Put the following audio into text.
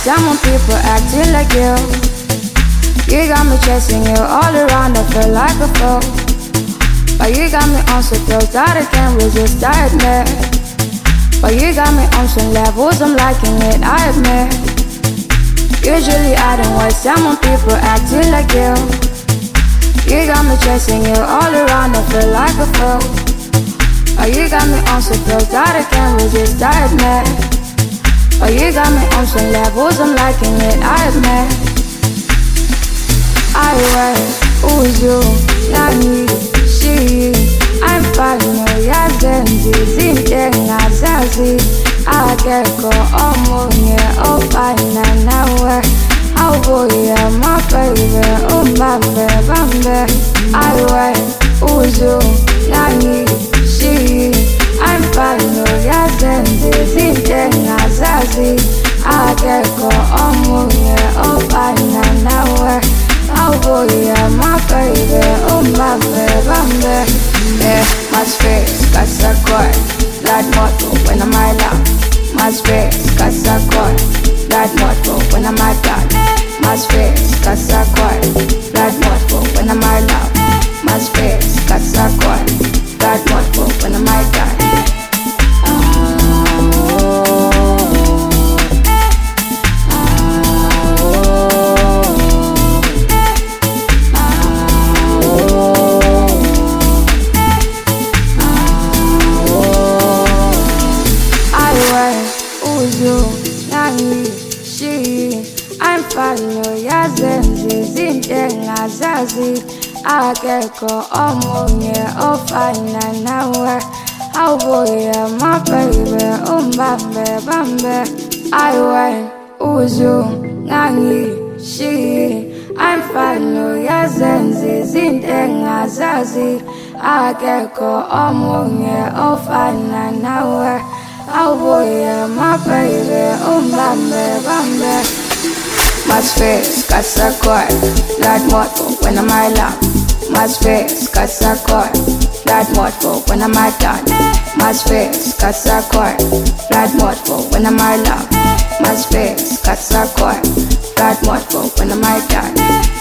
someone people acting like you. You got me chasing you all around, I feel like a fool. But you got me on some thrills that I can't resist, I admit. But you got me on some levels, I'm liking it, I admit. Usually I don't waste time on people acting like you. You got me chasing you all around, I feel like a fool. But you got me on some thrills that I can't resist, I admit. But you got me on some levels, I'm liking it, I admit. I wait, who's you? Nani, she, I'm fine, ya zenzi, zintenga zazi. Akeko omunye, ofana nawe. Awuya, my baby, bambe, bambe. I wait, who's you? Nani, she, I'm fine, ya zenzi, zintenga zazi. Akeko omunye, ofana nawe. Oh boy, yeah, my baby, bambe, bambe. Yeah, my space, casa coy. That motto when I'm out loud. My space, casa coy. That motto when I'm out loud. My space, casa coy. That motto when I'm out loud. My space, casa coy. That motto when I'm out loud. Akeko omunye ofana nawe. Awuya, my baby, bambe, bambe. I went, who's you? Nani, she, I'm fine, ya zenzi, zintenga zazi. Akeko omunye ofana nawe. Awuya, my baby, bambe, bambe. My space, casa coy. That motto when I'm out loud. My space, casa coy. That motto when I'm out loud. My space, casa coy. That motto when I'm out loud. My space, casa coy. That motto when I'm out loud.